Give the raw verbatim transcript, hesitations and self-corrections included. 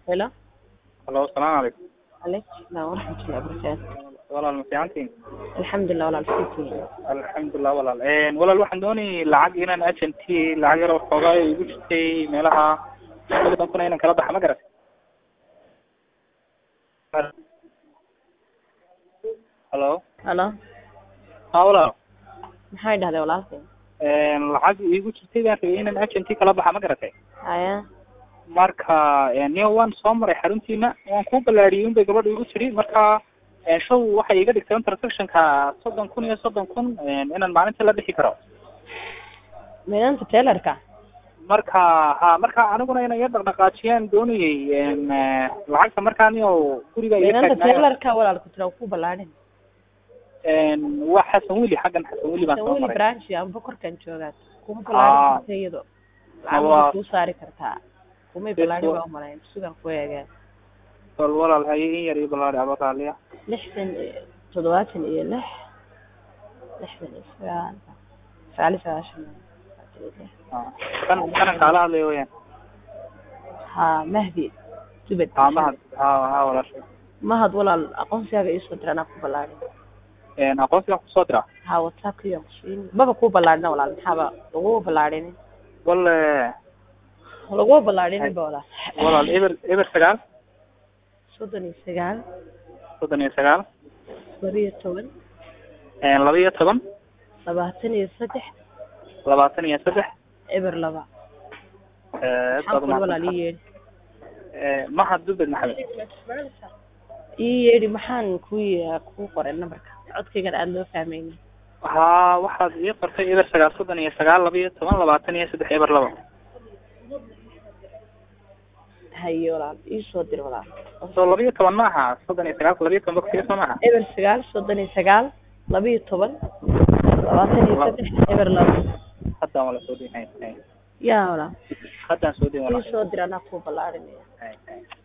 Hello. Hello, السلام عليكم. عليك السلام ورحمة الله وبركاته. walaal ma fiicantiin? Alxamdulilah walaal fiican. alxamdulilah walaal een walaal waxaan doonayay lacag inaan agentii lacag yar oo xoogaa igu jirtay meelaha soddon kun inaan kala baxa ma garat hello Hello. ha walaal Maxay dhahday walaalkay? een lacag igu jirtay baan rabay inaan agentii kala baxa ma garatay Haya. marka niyo waan soo maray xaruntiina waan ku balaariyay in bay gabadha igu tiri marka show waxay iga dhigtay transaction-ka soddon kun iyo soddon kun inaan maalintii la dhixi karo Meelanta tailor-ka. marka ha marka aniguna inay dhaqdhaqaajiyaan doonayay een lacagta markaan iyo guriga iga Meelanta tailor-ka walaalku tira ku balaadhin. een waxa Xasan Wili xagan Xasan Wili baan soo Wili maray branch aan boqorkan joogaa. Kuma balaadhin tayado. Lacag ku saari kartaa. Kuma balaadhin waa malayn sugan ku eegaa. wal walaal hay in yar iyo balaadhi abaqaaliya lixdan toddobaatan iyo lix lixdan iyo sagaal sagaal iyo sagaashan kan kan kala hadlayo weeyaan ha mahdi tibad ha mahad ha ha walaal mahad walaal aqoonsiga ii soo dirana ku balaadhin een aqoonsiga ku soo dira ha whatsapp iyo kushiin baba ku balaadhina walaal maxaba lagu balaadhin wal lagu balaadhin bawla walaal eber eber sagaal soddon iyo sagaal soddon iyo sagaal laba iyo toban een laba iyo toban labaatan iyo saddex labaatan iyo saddex eber laba ee toban walaal ii ee mahad dubed maxamed ii yeedhi maxaan ku ku qoray numberka codkayga aad loo fahmaynin ha waxaad ii qortay eber sagaal soddon iyo sagaal laba iyo toban labaatan iyo saddex eber laba hayo walaal ii soo dir walaal soo laba iyo toban maaha soddon iyo sagaal laba iyo toban baktiga soo maaha eber sagaal soddon iyo sagaal laba iyo toban labaatan iyo saddex eber laba haddaan wala soo dhihay yaa walaal haddaan soo dhihay ii soo dir anaa ku balaadhinaya